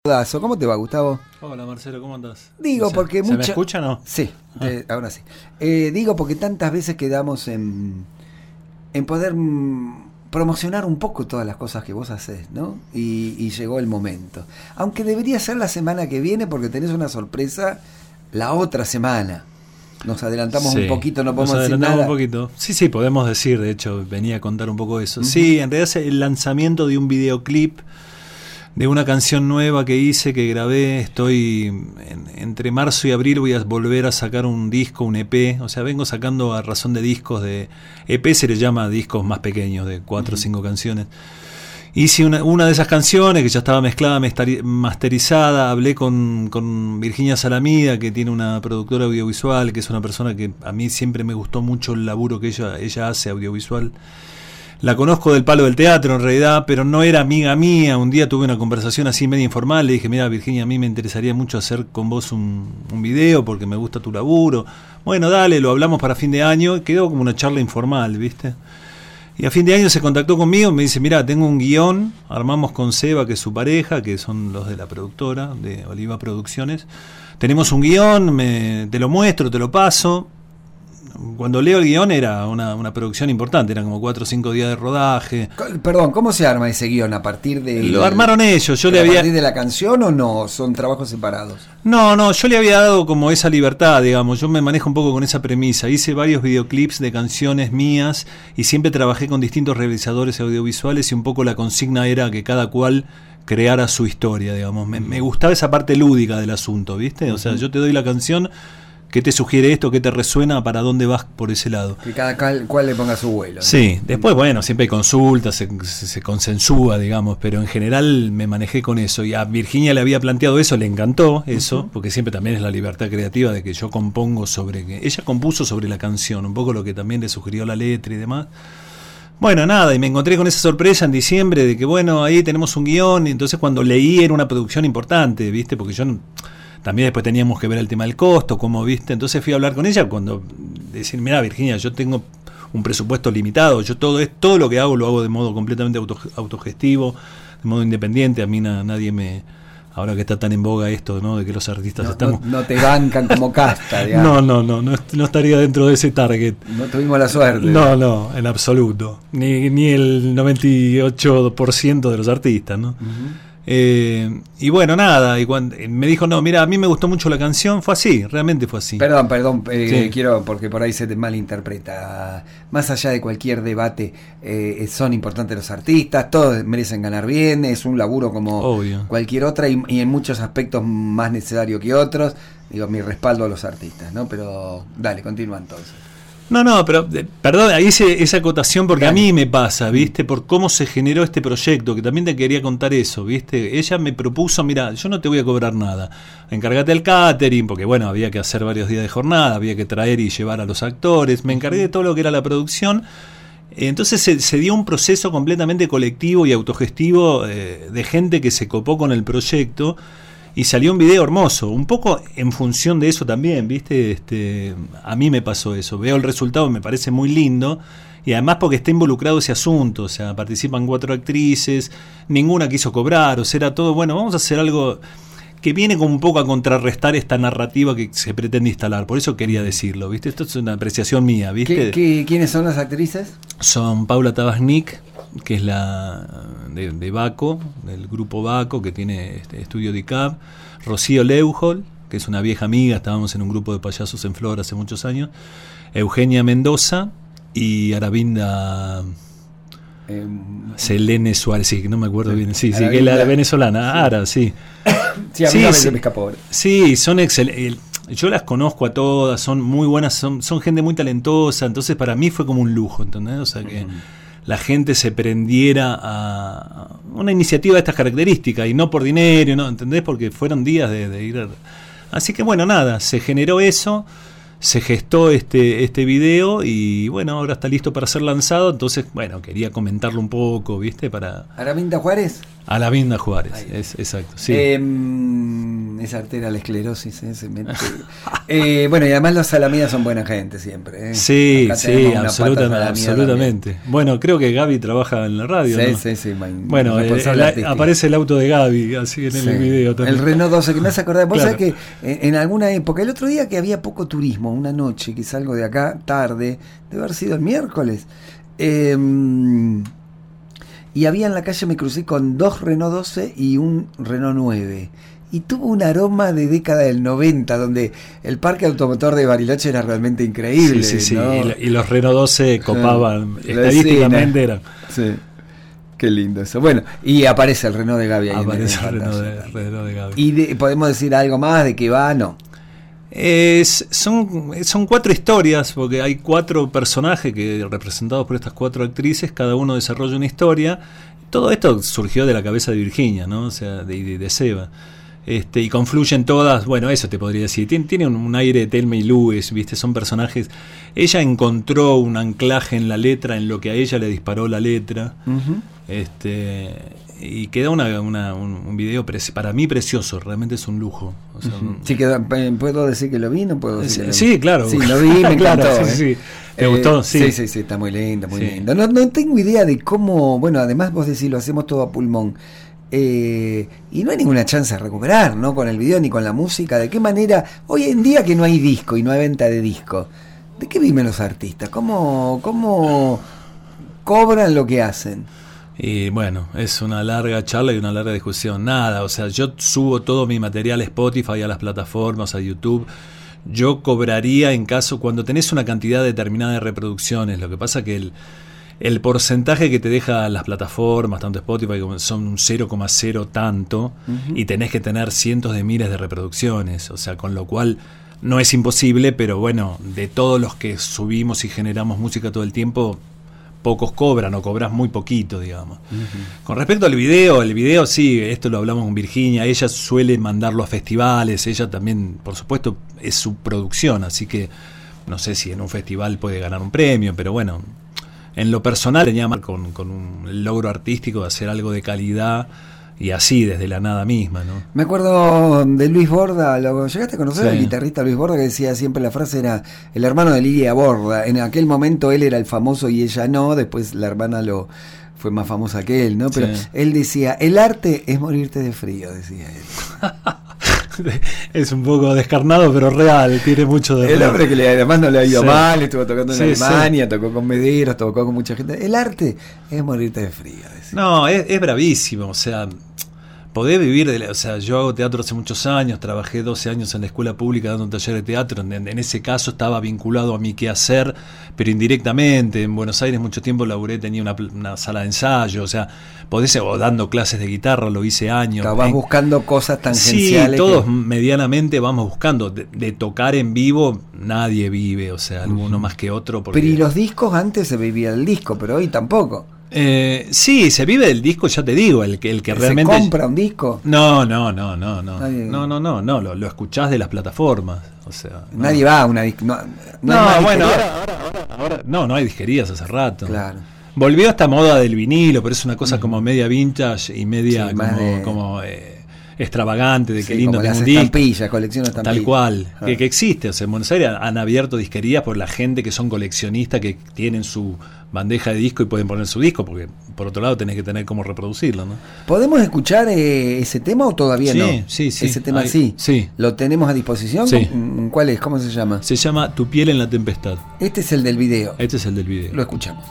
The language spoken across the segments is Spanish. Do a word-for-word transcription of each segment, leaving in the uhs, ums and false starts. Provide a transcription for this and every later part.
¿Cómo te va, Gustavo? Hola, Marcelo, ¿cómo andás? Digo, ¿Se, porque ¿se mucha... me escucha o no? Sí, ah. eh, ahora sí. Eh, digo, porque tantas veces quedamos en, en poder mm, promocionar un poco todas las cosas que vos haces, ¿no? Y, y llegó el momento. Aunque debería ser la semana que viene, porque tenés una sorpresa la otra semana. Nos adelantamos sí, un poquito, no podemos nos decir adelantamos nada. un poquito. Sí, sí, podemos decir, de hecho, venía a contar un poco eso. Uh-huh. Sí, en realidad es el lanzamiento de un videoclip de una canción nueva que hice, que grabé. Estoy en, entre marzo y abril voy a volver a sacar un disco, un E P. O sea, vengo sacando a razón de discos de E P, se le llama discos más pequeños, de cuatro o uh-huh. cinco canciones. Hice una, una de esas canciones que ya estaba mezclada, masterizada. Hablé con, con Virginia Salamida, que tiene una productora audiovisual, que es una persona que a mí siempre me gustó mucho el laburo que ella, ella hace audiovisual. La conozco del palo del teatro en realidad, pero no era amiga mía. Un día tuve una conversación así media informal, le dije, mira Virginia, a mí me interesaría mucho hacer con vos un, un video porque me gusta tu laburo. Bueno, dale, lo hablamos para fin de año, y quedó como una charla informal, ¿viste? Y a fin de año se contactó conmigo, me dice, mira, tengo un guión, armamos con Seba, que es su pareja, que son los de la productora, de Oliva Producciones. Tenemos un guión, me, te lo muestro, te lo paso. Cuando leo el guión era una, una producción importante, eran como cuatro o cinco días de rodaje. Perdón, ¿cómo se arma ese guión? ¿A partir de...? Lo armaron ellos, yo le había... ¿A partir de la canción o no? ¿Son trabajos separados? No, no, yo le había dado como esa libertad, digamos, yo me manejo un poco con esa premisa. Hice varios videoclips de canciones mías y siempre trabajé con distintos realizadores audiovisuales y un poco la consigna era que cada cual creara su historia, digamos. Me, me gustaba esa parte lúdica del asunto, ¿viste? O sea, yo te doy la canción... ¿Qué te sugiere esto? ¿Qué te resuena? ¿Para dónde vas por ese lado? Que cada cual, cual le ponga su vuelo, ¿no? Sí, después, bueno, siempre hay consultas, se, se, se consensúa, digamos, pero en general me manejé con eso. Y a Virginia le había planteado eso, le encantó eso, uh-huh. porque siempre también es la libertad creativa de que yo compongo sobre... que ella compuso sobre la canción, un poco lo que también le sugirió la letra y demás. Bueno, nada, y me encontré con esa sorpresa en diciembre de que, bueno, ahí tenemos un guión, y entonces cuando leí era una producción importante, ¿viste? Porque yo... No, también después teníamos que ver el tema del costo, como viste, entonces fui a hablar con ella cuando decir, mira Virginia, yo tengo un presupuesto limitado, yo todo es todo lo que hago lo hago de modo completamente auto, autogestivo, de modo independiente, a mí na, nadie me, ahora que está tan en boga esto, ¿no? De que los artistas no, estamos... No, no te bancan como casta, digamos. No, no, no, no, no estaría dentro de ese target. No tuvimos la suerte. No, no, en absoluto, ni, ni el noventa y ocho por ciento de los artistas, ¿no? Uh-huh. Eh, y bueno, nada, y cuando me dijo, no, mira, a mí me gustó mucho la canción, fue así, realmente fue así. Perdón, perdón, eh, sí. quiero, porque por ahí se te malinterpreta. Más allá de cualquier debate, eh, son importantes los artistas, todos merecen ganar bien, es un laburo como Obvio. cualquier otra y, y en muchos aspectos más necesario que otros. Digo, mi respaldo a los artistas, ¿no? Pero dale, continúa entonces. No, no, pero eh, perdón, ahí hice esa acotación porque a mí me pasa, ¿viste? Por cómo se generó este proyecto, que también te quería contar eso, ¿viste? Ella me propuso, mira, yo no te voy a cobrar nada, encárgate del catering, porque bueno, había que hacer varios días de jornada, había que traer y llevar a los actores, me encargué de todo lo que era la producción, entonces se, se dio un proceso completamente colectivo y autogestivo eh, de gente que se copó con el proyecto. Y salió un video hermoso, un poco en función de eso también, ¿viste? Este, a mí me pasó eso, veo el resultado, me parece muy lindo, y además porque está involucrado ese asunto, o sea, participan cuatro actrices, ninguna quiso cobrar, o sea, era todo, bueno, vamos a hacer algo que viene como un poco a contrarrestar esta narrativa que se pretende instalar, por eso quería decirlo, ¿viste? Esto es una apreciación mía, ¿viste? ¿Qué, qué, ¿Quiénes son las actrices? Son Paula Tabasnik, que es la de, de Baco, del grupo Baco, que tiene este estudio de I C A B, Rocío Leujol, que es una vieja amiga, estábamos en un grupo de payasos en Flor hace muchos años, Eugenia Mendoza y Aravinda eh, Selene Suárez, sí, no me acuerdo bien, sí, sí, que es la venezolana, sí. Ara, sí. Sí, a mí sí, se me escapó. Sí, son excelentes. Yo las conozco a todas, son muy buenas, son, son gente muy talentosa, entonces para mí fue como un lujo, ¿entendés? O sea que... Uh-huh. La gente se prendiera a una iniciativa de estas características y no por dinero, ¿no? ¿Entendés? Porque fueron días de, de ir a... Así que bueno, nada, se generó eso, se gestó este, este video y bueno, ahora está listo para ser lanzado, entonces bueno, quería comentarlo un poco, ¿viste? Para... ¿Aravinda Juárez? Aravinda Juárez, es, exacto, sí. Eh, esa arteria la esclerosis, ¿eh? Se mete. eh, bueno, y además los salamidas son buena gente siempre. ¿eh? Sí, sí, absoluta, absolutamente. También. Bueno, creo que Gaby trabaja en la radio. Sí, ¿no? sí, sí. Bueno, el, el, aparece el auto de Gaby, así en sí, el video también. El Renault doce, que me hace acordar. Vos claro. sabés que en, en alguna época, el otro día que había poco turismo, una noche que salgo de acá tarde, debe haber sido el miércoles. Eh, y había en la calle, me crucé con dos Renault doce y un Renault nueve. Y tuvo un aroma de década del noventa, donde el parque automotor de Bariloche era realmente increíble. Sí, sí, ¿no? sí. Y, y los Renault doce copaban, sí. estadísticamente eran. Sí. Qué lindo eso. Bueno, y aparece el Renault de Gaby ahí. Aparece el, el Renault, de, Renault de Gaby. ¿Y de, podemos decir algo más de qué va? No. Es, son, son cuatro historias, porque hay cuatro personajes que representados por estas cuatro actrices, cada uno desarrolla una historia. Todo esto surgió de la cabeza de Virginia, ¿no? O sea, de, de, de Seba. Este, y confluyen todas, bueno, eso te podría decir. Tiene, tiene un, un aire de Thelma y Louise, ¿viste? Son personajes. Ella encontró un anclaje en la letra, en lo que a ella le disparó la letra. Uh-huh. Este. Y queda una, una, un, un video pre- para mí precioso, realmente es un lujo. O sea, uh-huh. Sí, queda, ¿puedo decir que lo vi? ¿No puedo decir sí, que lo vi? Sí, claro. Sí, lo vi, me claro, encantó. Sí, ¿eh? sí. ¿Te eh, gustó? Sí. sí, sí, sí, está muy lindo, muy sí. lindo. No, no tengo idea de cómo, bueno, además vos decís, lo hacemos todo a pulmón. Eh, y no hay ninguna chance de recuperar, ¿no? Con el video ni con la música. ¿De qué manera? Hoy en día que no hay disco y no hay venta de disco, ¿de qué viven los artistas? ¿Cómo, cómo cobran lo que hacen? Y bueno, es una larga charla y una larga discusión. Nada, o sea, yo subo todo mi material a Spotify, a las plataformas, a YouTube. Yo cobraría en caso cuando tenés una cantidad determinada de reproducciones. Lo que pasa que el, el porcentaje que te deja las plataformas, tanto Spotify como son un cero coma cero tanto, uh-huh. y tenés que tener cientos de miles de reproducciones. O sea, con lo cual no es imposible, pero bueno, de todos los que subimos y generamos música todo el tiempo, pocos cobran o cobras muy poquito, digamos. Uh-huh. Con respecto al video, el video sí, esto lo hablamos con Virginia, ella suele mandarlo a festivales, ella también, por supuesto, es su producción, así que no sé si en un festival puede ganar un premio, pero bueno, en lo personal tenía más con, con un logro artístico de hacer algo de calidad y así, desde la nada misma, ¿no? Me acuerdo de Luis Borda, ¿lo llegaste a conocer? Sí. El guitarrista Luis Borda, que decía siempre, la frase era el hermano de Lidia Borda. En aquel momento él era el famoso y ella no, después la hermana lo fue más famosa que él, ¿no? Pero sí. Él decía, el arte es morirte de frío, decía él. Es un poco descarnado, pero real, tiene mucho de el real. Hombre que le, además no le ha ido sí. mal, estuvo tocando en sí, Alemania, sí. tocó con Mederos, tocó con mucha gente. El arte es morirte de frío, decía. No, es, es bravísimo, o sea, poder vivir de la, o sea, yo hago teatro hace muchos años, trabajé doce años en la escuela pública dando un taller de teatro, en, en ese caso estaba vinculado a mi quehacer, pero indirectamente. En Buenos Aires mucho tiempo laburé, tenía una, una sala de ensayo, o sea, podés, o dando clases de guitarra, lo hice años. Vas en, buscando cosas tangenciales. Sí, todos que... medianamente vamos buscando, de, de tocar en vivo nadie vive, o sea, alguno uh-huh. más que otro. Porque... Pero y los discos, antes se vivía el disco, pero hoy tampoco. Eh, sí, se vive del disco, ya te digo, el que el que ¿Se realmente compra un disco? No, no, no, no, no. Nadie... No, no, no, no, lo, lo escuchás de las plataformas, o sea, no. Nadie va a una disco, no, no, no bueno, ahora, ahora, ahora, ahora, no, no hay disquerías hace rato. Claro. Volvió esta moda del vinilo, pero es una cosa uh-huh. como media vintage y media sí, como, de... como eh, extravagante, de sí, qué lindo como tengo un estampillas, colección de estampillas. Tal cual, ah. que, que existe. O sea, en Buenos Aires han abierto disquerías por la gente que son coleccionistas, que tienen su bandeja de disco y pueden poner su disco, porque por otro lado tenés que tener cómo reproducirlo, ¿no? ¿Podemos escuchar eh, ese tema o todavía sí, no? Sí, sí. Ese tema Hay, sí. Sí. ¿Lo tenemos a disposición? Sí. ¿Cuál es? ¿Cómo se llama? Se llama Tu piel en la tempestad. Este es el del video. Este es el del video. Lo escuchamos.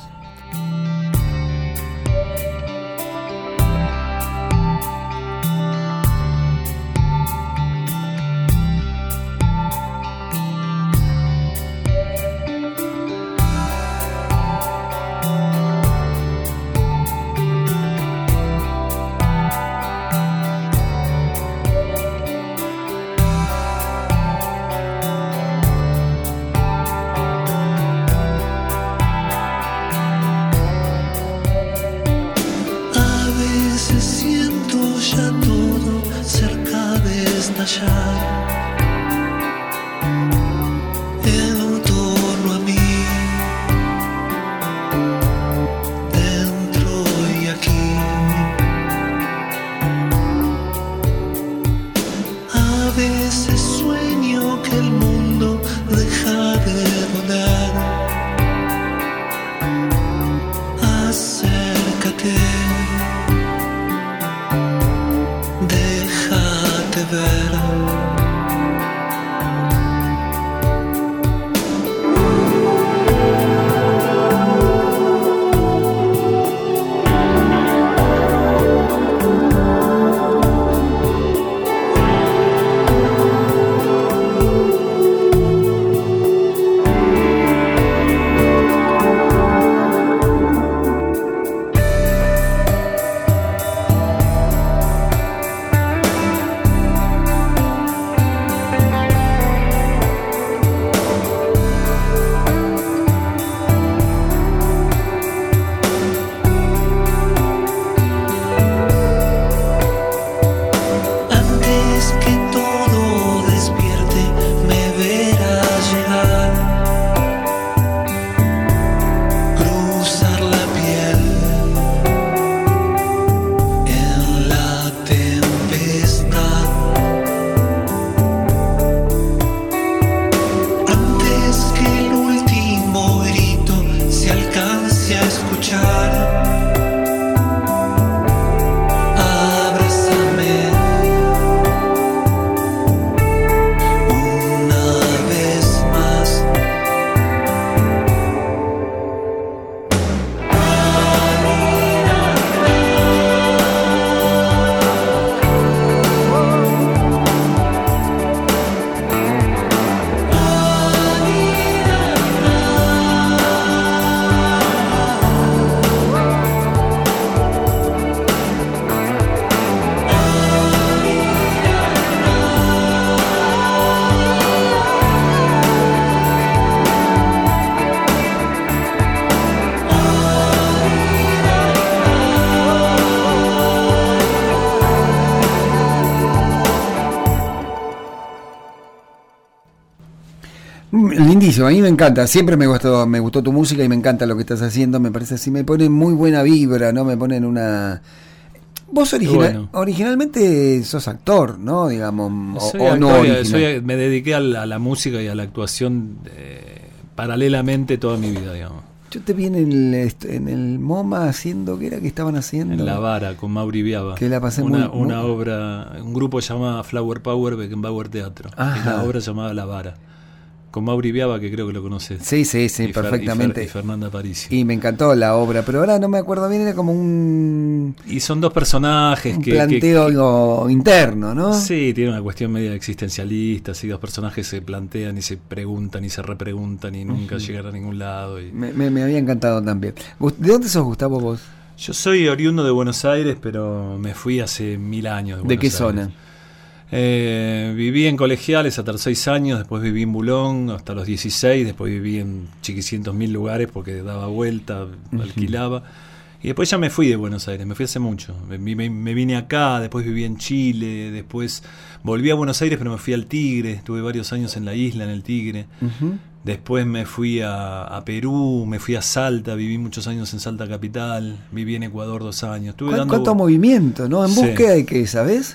I veces sueño que el mundo deja de rodar. Acércate, déjate ver. Lindísimo, a mí me encanta, siempre me gustó, me gustó tu música y me encanta lo que estás haciendo, me parece así, me pone muy buena vibra, ¿no? Me ponen una... Vos original, bueno. originalmente sos actor, ¿no? Digamos, soy o, actor, o no soy, me dediqué a la, a la música y a la actuación eh, paralelamente toda mi vida, digamos. Yo te vi en el, en el MoMA haciendo, ¿qué era que estaban haciendo? En La Vara, con Mauri Biaba. Que la pasé una, muy, una muy... obra, un grupo llamado Flower Power Beckenbauer Teatro. Ajá. Y la obra llamada La Vara. Con Mauri Biaba, que creo que lo conoces. Sí, sí, sí, y perfectamente. Fer, y, Fer, y Fernanda Parisi. Y me encantó la obra, pero ahora no me acuerdo bien, era como un... Y son dos personajes un que... planteo que, que, interno, ¿no? Sí, tiene una cuestión media existencialista, así dos personajes se plantean y se preguntan y se repreguntan y nunca uh-huh. llegan a ningún lado. Y... Me, me, me había encantado también. ¿De dónde sos, Gustavo, vos? Yo soy oriundo de Buenos Aires, pero me fui hace mil años de Buenos ¿De qué Aires. zona? Eh, viví en Colegiales hasta los seis años, después viví en Bulón hasta los dieciséis, después viví en chiquicientos mil lugares porque daba vuelta, uh-huh. alquilaba, y después ya me fui de Buenos Aires, me fui hace mucho, me, me, me vine acá, después viví en Chile, después volví a Buenos Aires pero me fui al Tigre, estuve varios años en la isla, en el Tigre, uh-huh. después me fui a, a Perú, me fui a Salta, viví muchos años en Salta capital, viví en Ecuador dos años. Estuve ¿Cuánto, dando... cuánto movimiento, ¿no? En búsqueda de qué, ¿sabes?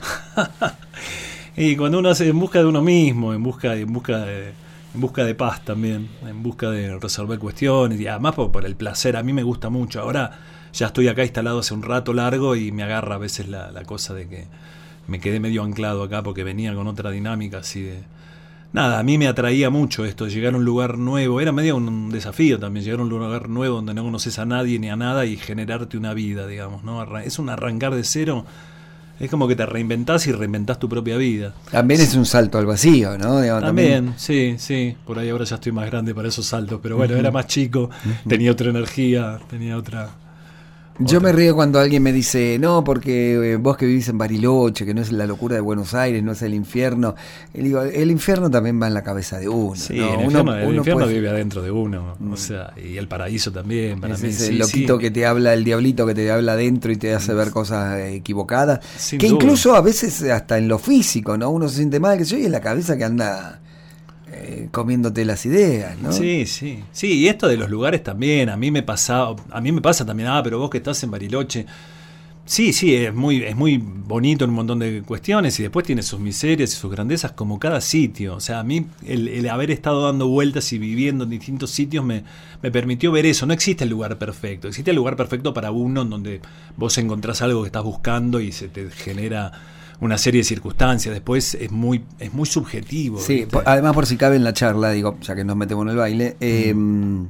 Y cuando uno hace en busca de uno mismo, en busca, en busca de, en busca de paz también, en busca de resolver cuestiones y además por, por el placer, a mí me gusta mucho. Ahora ya estoy acá instalado hace un rato largo y me agarra a veces la, la cosa de que me quedé medio anclado acá porque venía con otra dinámica así de... Nada, a mí me atraía mucho esto, llegar a un lugar nuevo, era medio un desafío también, llegar a un lugar nuevo donde no conoces a nadie ni a nada y generarte una vida, digamos, ¿no? Es un arrancar de cero. Es como que te reinventás y reinventás tu propia vida. También es un salto al vacío, ¿no? Digamos, también, también, sí, sí. Por ahí ahora ya estoy más grande para esos saltos, pero bueno, uh-huh. era más chico, uh-huh. tenía otra energía, tenía otra... Yo me río cuando alguien me dice, no, porque eh, vos que vivís en Bariloche, que no es la locura de Buenos Aires, no es el infierno. Y digo, el infierno también va en la cabeza de uno. Sí, ¿no? el uno, infierno, el uno infierno puede... vive adentro de uno, mm. o sea, y el paraíso también. Para es mí, ese sí, loquito sí. que te habla, el diablito que te habla adentro y te hace ver cosas equivocadas. Sin que duda. Incluso a veces hasta en lo físico, ¿no? Uno se siente mal, que yo, y en la cabeza que anda... Eh, comiéndote las ideas, ¿no? Sí, sí. Sí, y esto de los lugares también, a mí me pasa, a mí me pasa también, ah, pero vos que estás en Bariloche, Sí, sí, es muy, es muy bonito en un montón de cuestiones y después tiene sus miserias y sus grandezas como cada sitio. O sea, a mí el, el haber estado dando vueltas y viviendo en distintos sitios me, me permitió ver eso. No existe el lugar perfecto, existe el lugar perfecto para uno en donde vos encontrás algo que estás buscando y se te genera una serie de circunstancias. Después es muy, es muy subjetivo. Sí, por, además por si cabe en la charla, digo, ya que nos metemos en el baile, eh, mm.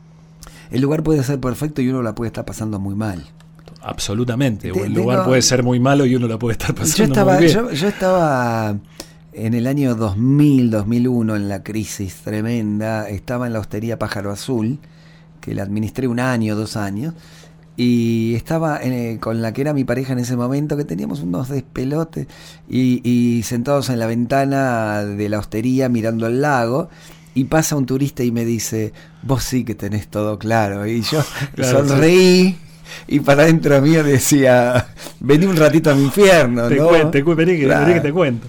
el lugar puede ser perfecto y uno la puede estar pasando muy mal. Absolutamente, o el Tengo, lugar puede ser muy malo y uno la puede estar pasando yo estaba, muy bien. Yo, yo estaba en el año dos mil, dos mil uno, en la crisis tremenda, estaba en la hostería Pájaro Azul, que la administré un año, dos años, y estaba en, con la que era mi pareja en ese momento, que teníamos unos despelotes, y, y sentados en la ventana de la hostería mirando al lago, y pasa un turista y me dice, vos sí que tenés todo claro, y yo claro, sonreí, sí. Y para adentro mío decía, vení un ratito a mi infierno, te ¿no? Cuento, te cu- vení, que, claro. vení que te cuento.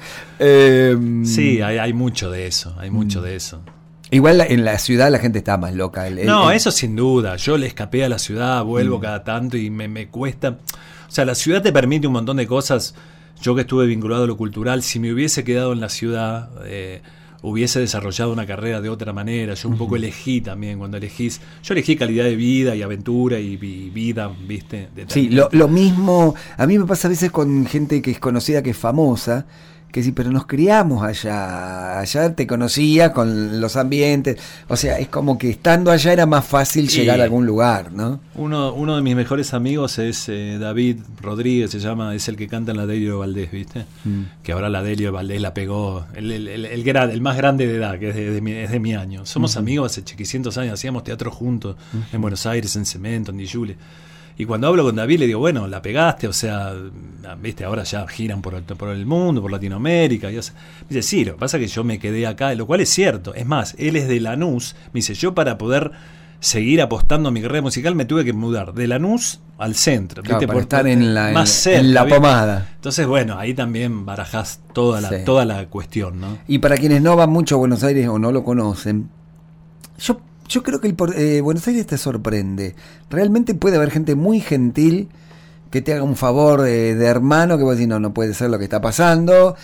Eh, sí, hay, hay mucho de eso, hay mucho mm. de eso. Igual la, en la ciudad la gente está más loca. El, el, no, el, eso sin duda. Yo le escapé a la ciudad, vuelvo mm. cada tanto y me, me cuesta. O sea, la ciudad te permite un montón de cosas. Yo que estuve vinculado a lo cultural, si me hubiese quedado en la ciudad... Eh, hubiese desarrollado una carrera de otra manera. Yo un poco elegí también, cuando elegís, yo elegí calidad de vida y aventura y, y vida, ¿viste? Sí, lo, lo mismo, a mí me pasa a veces con gente que es conocida, que es famosa, que sí, pero nos criamos allá, allá te conocía con los ambientes, o sea, es como que estando allá era más fácil llegar a algún lugar, ¿no? Uno, uno de mis mejores amigos es eh, David Rodríguez, se llama, es el que canta en la Delio Valdés, ¿viste? Mm. Que ahora la Delio Valdés la pegó, el, el, el, el, el, el más grande de edad, que es de, de, mi, es de mi año. Somos uh-huh. amigos hace chiquicientos años, hacíamos teatro juntos, uh-huh. en Buenos Aires, en Cemento, en Di Juli. Y cuando hablo con David le digo, bueno, la pegaste, o sea, viste, ahora ya giran por el, por el mundo, por Latinoamérica. Y dice, sí, lo que pasa es que yo me quedé acá, lo cual es cierto. Es más, él es de Lanús. Me dice, yo para poder seguir apostando a mi carrera musical me tuve que mudar de Lanús al centro. Claro, ¿viste? Para por estar en la, más en, cerca, en la ¿viste? pomada. Entonces, bueno, ahí también barajás toda la, sí. toda la cuestión, ¿no? Y para quienes no van mucho a Buenos Aires o no lo conocen, yo... Yo creo que el eh, Buenos Aires te sorprende. Realmente puede haber gente muy gentil que te haga un favor eh, de hermano, que vos decís, no, no puede ser lo que está pasando,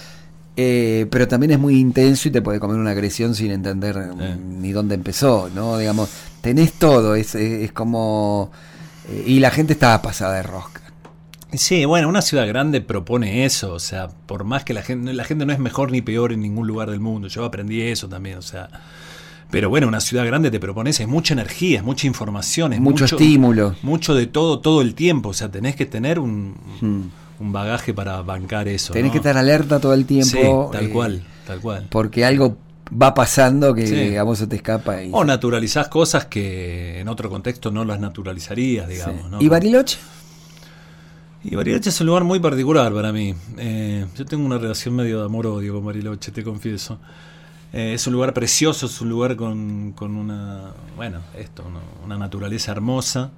eh, pero también es muy intenso y te puede comer una agresión sin entender eh. ni dónde empezó, ¿no? Digamos, tenés todo, es, es, es como... Eh, y la gente está pasada de rosca. Sí, bueno, una ciudad grande propone eso, o sea, por más que la gente, la gente no es mejor ni peor en ningún lugar del mundo, yo aprendí eso también, o sea... Pero bueno, una ciudad grande te propone eso, es mucha energía, es mucha información, es mucho, mucho estímulo. Mucho de todo, todo el tiempo. O sea, tenés que tener un, hmm. un bagaje para bancar eso. Tenés ¿no? que estar alerta todo el tiempo. Sí, tal eh, cual, tal cual. Porque algo va pasando que sí. a vos se te escapa. Y... O naturalizás cosas que en otro contexto no las naturalizarías, digamos. Sí. ¿no? ¿Y Bariloche? Y Bariloche es un lugar muy particular para mí. Eh, yo tengo una relación medio de amor-odio con Bariloche, te confieso. Eh, es un lugar precioso, es un lugar con, con una, bueno, esto, una, una naturaleza hermosa,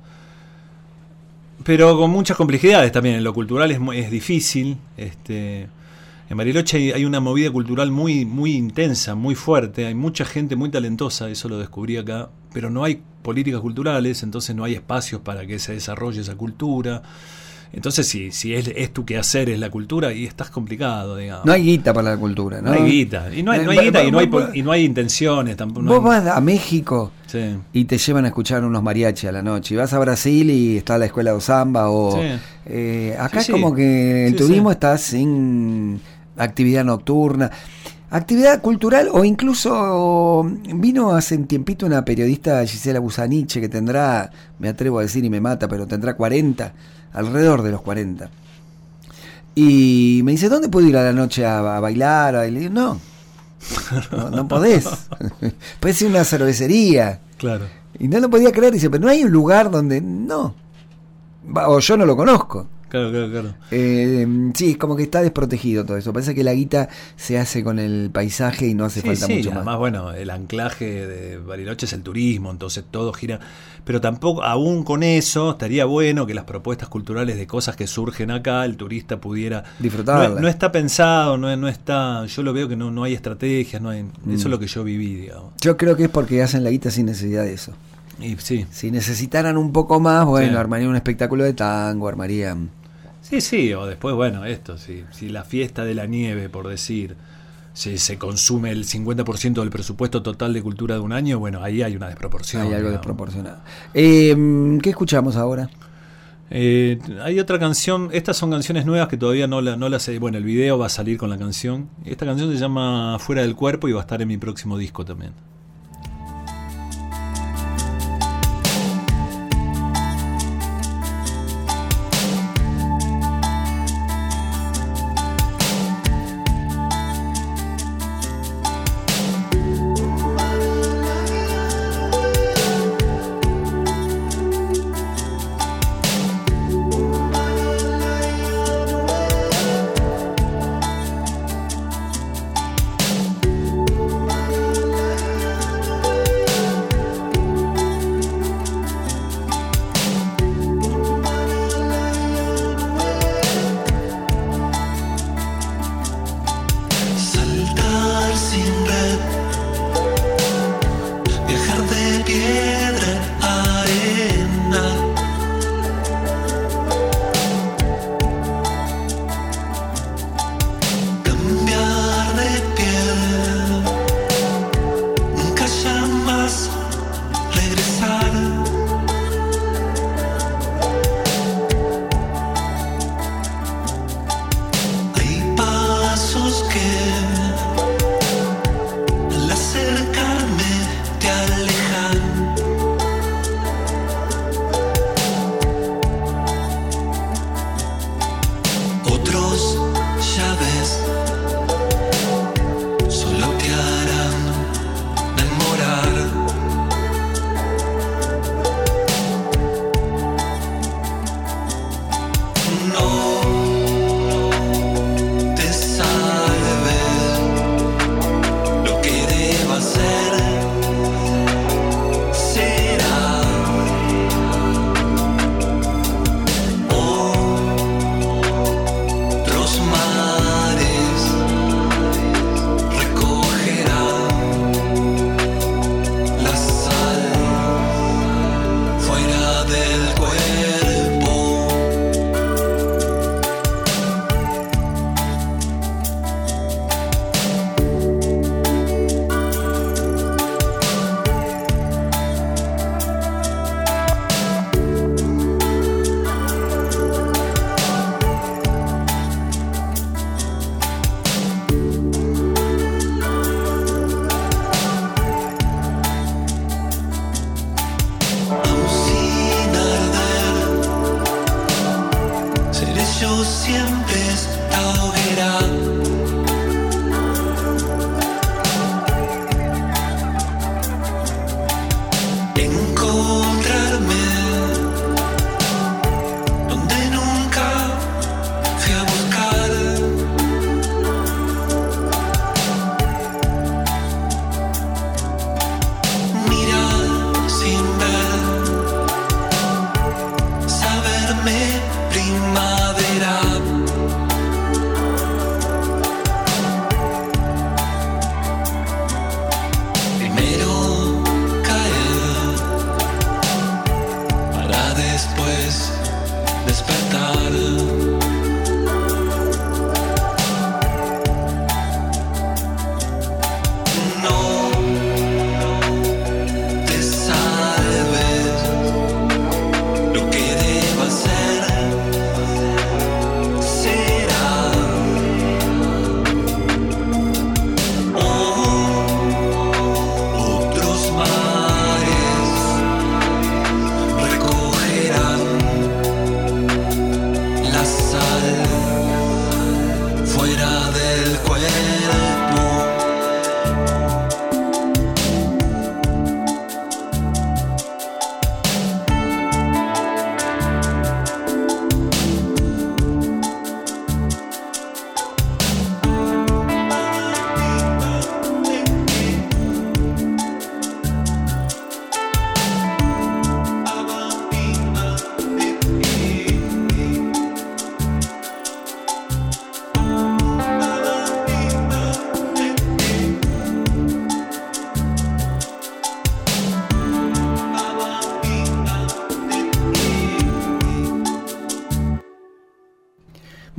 pero con muchas complejidades también. En lo cultural es, muy, es difícil. Este, en Bariloche hay, hay una movida cultural muy, muy intensa, muy fuerte. Hay mucha gente muy talentosa, eso lo descubrí acá, pero no hay políticas culturales, entonces no hay espacios para que se desarrolle esa cultura. Entonces, si, si es, es tu quehacer, es la cultura, y estás complicado, digamos. No hay guita para la cultura, ¿no? No hay guita. Y no hay, no hay guita y no hay, y no hay intenciones tampoco. No vos hay... vas a México sí. y te llevan a escuchar unos mariachi a la noche. Y vas a Brasil y está la escuela de samba. O, sí. eh, acá sí, es como sí. que el sí, turismo sí. está sin actividad nocturna. Actividad cultural, o incluso vino hace un tiempito una periodista, Gisela Busaniche, que tendrá, me atrevo a decir y me mata, pero tendrá cuarenta, alrededor de los cuarenta. Y me dice, ¿dónde puedo ir a la noche a, a bailar? A... Y le digo, no, no, no podés. Puede ser una cervecería. Claro. Y no lo podía creer, dice, pero no hay un lugar donde, no, o yo no lo conozco. Claro, claro, claro. Eh, sí, es como que está desprotegido todo eso. Parece que la guita se hace con el paisaje y no hace sí, falta sí, mucho más. Además, bueno, el anclaje de Bariloche es el turismo, entonces todo gira. Pero tampoco, aún con eso, estaría bueno que las propuestas culturales de cosas que surgen acá, el turista pudiera disfrutarla. No, no está pensado, no, no está. Yo lo veo que no, no hay estrategias, no hay. Mm. Eso es lo que yo viví, digamos. Yo creo que es porque hacen la guita sin necesidad de eso. Y sí. Si necesitaran un poco más, bueno, sí. armarían un espectáculo de tango, armarían. Sí, sí, o después, bueno, esto, sí, si la fiesta de la nieve, por decir, si se consume el cincuenta por ciento del presupuesto total de cultura de un año, bueno, ahí hay una desproporción. Hay algo digamos. desproporcionado. Eh, ¿Qué escuchamos ahora? Eh, hay otra canción, estas son canciones nuevas que todavía no, la, no las sé. Bueno, el video va a salir con la canción. Esta canción se llama Fuera del Cuerpo y va a estar en mi próximo disco también.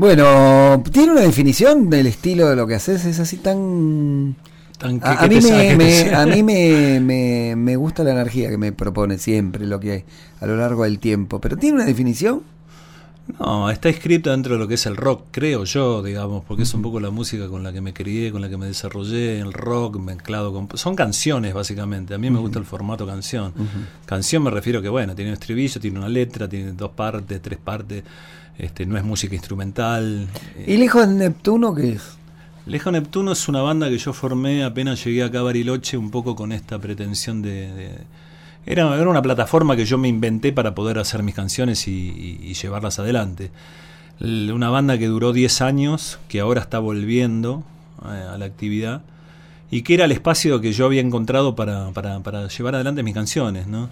Bueno, ¿tiene una definición del estilo de lo que haces? ¿Es así tan...? Tan que- A, que a mí, te me, saque- me- a mí me, me, me gusta la energía que me propone siempre, lo que hay a lo largo del tiempo. ¿Pero tiene una definición? No, está escrito dentro de lo que es el rock, creo yo, digamos, porque es un poco la música con la que me crié, con la que me desarrollé, el rock mezclado con... Son canciones, básicamente. A mí me gusta el formato canción. Canción me refiero que, bueno, tiene un estribillo, tiene una letra, tiene dos partes, tres partes, este, no es música instrumental. ¿Y el hijo de Neptuno qué es? Lejo Neptuno es una banda que yo formé apenas llegué acá a Bariloche, un poco con esta pretensión de... de era, era una plataforma que yo me inventé para poder hacer mis canciones y, y, y llevarlas adelante. L- Una banda que duró diez años, que ahora está volviendo eh, a la actividad, y que era el espacio que yo había encontrado para, para, para llevar adelante mis canciones, ¿no?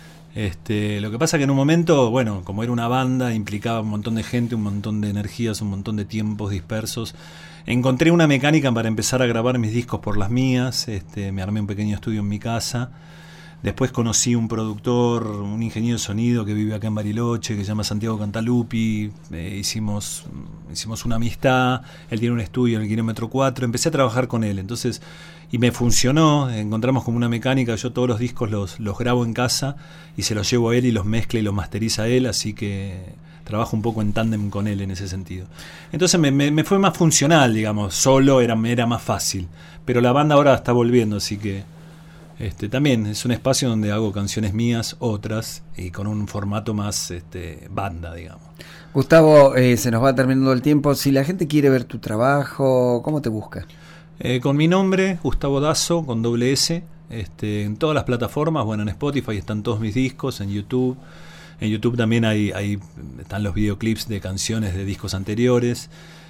Este, lo que pasa que en un momento, bueno, como era una banda, implicaba un montón de gente, un montón de energías, un montón de tiempos dispersos. Encontré una mecánica para empezar a grabar mis discos por las mías, este, me armé un pequeño estudio en mi casa. Después conocí un productor, un ingeniero de sonido que vive acá en Bariloche, que se llama Santiago Cantalupi. Eh, hicimos, hicimos una amistad, él tiene un estudio en el kilómetro cuatro, empecé a trabajar con él, entonces, y me funcionó, encontramos como una mecánica, yo todos los discos los, los grabo en casa y se los llevo a él y los mezcla y los masteriza él, así que trabajo un poco en tándem con él en ese sentido. Entonces me, me, me fue más funcional, digamos, solo era, era más fácil, pero la banda ahora está volviendo, así que... Este, también es un espacio donde hago canciones mías, otras, y con un formato más este, banda, digamos. Gustavo, eh, se nos va terminando el tiempo. Si la gente quiere ver tu trabajo, ¿cómo te busca? Eh, con mi nombre, Gustavo Dazo, con doble S, este, en todas las plataformas, bueno, en Spotify están todos mis discos, en YouTube. En YouTube también hay, hay están los videoclips de canciones de discos anteriores.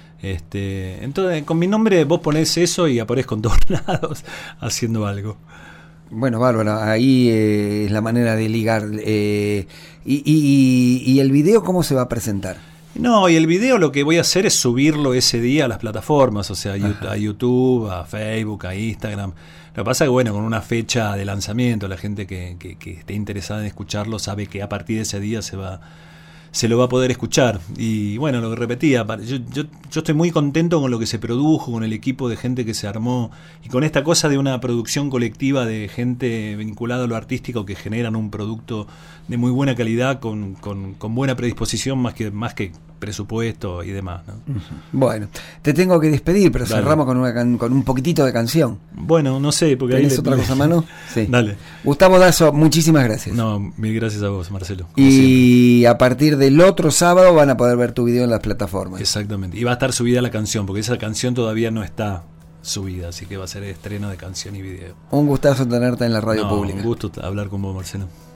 Este, entonces, con mi nombre vos ponés eso y aparezco en todos lados haciendo algo. Bueno, bárbaro, ahí eh, es la manera de ligar. Eh, y, y, y el video, ¿cómo se va a presentar? No, y el video lo que voy a hacer es subirlo ese día a las plataformas, o sea, a, a YouTube, a Facebook, a Instagram. Lo que pasa es que, bueno, con una fecha de lanzamiento, la gente que, que, que esté interesada en escucharlo sabe que a partir de ese día se va... se lo va a poder escuchar. Y bueno, lo que repetía, yo, yo, yo estoy muy contento con lo que se produjo, con el equipo de gente que se armó y con esta cosa de una producción colectiva de gente vinculada a lo artístico que generan un producto de muy buena calidad con, con, con buena predisposición más que, más que presupuesto y demás, ¿no? Bueno, te tengo que despedir, pero Dale. cerramos con, una can- con un poquitito de canción. Bueno, no sé, porque ahí ¿Tenés le- otra cosa a mano? Sí. Dale. Gustavo Dazo, muchísimas gracias. No, mil gracias a vos, Marcelo. como siempre. Y a partir del otro sábado van a poder ver tu video en las plataformas. Exactamente. Y va a estar subida la canción, porque esa canción todavía no está subida, así que va a ser estreno de canción y video. Un gustazo tenerte en la radio No, pública. un gusto hablar con vos, Marcelo.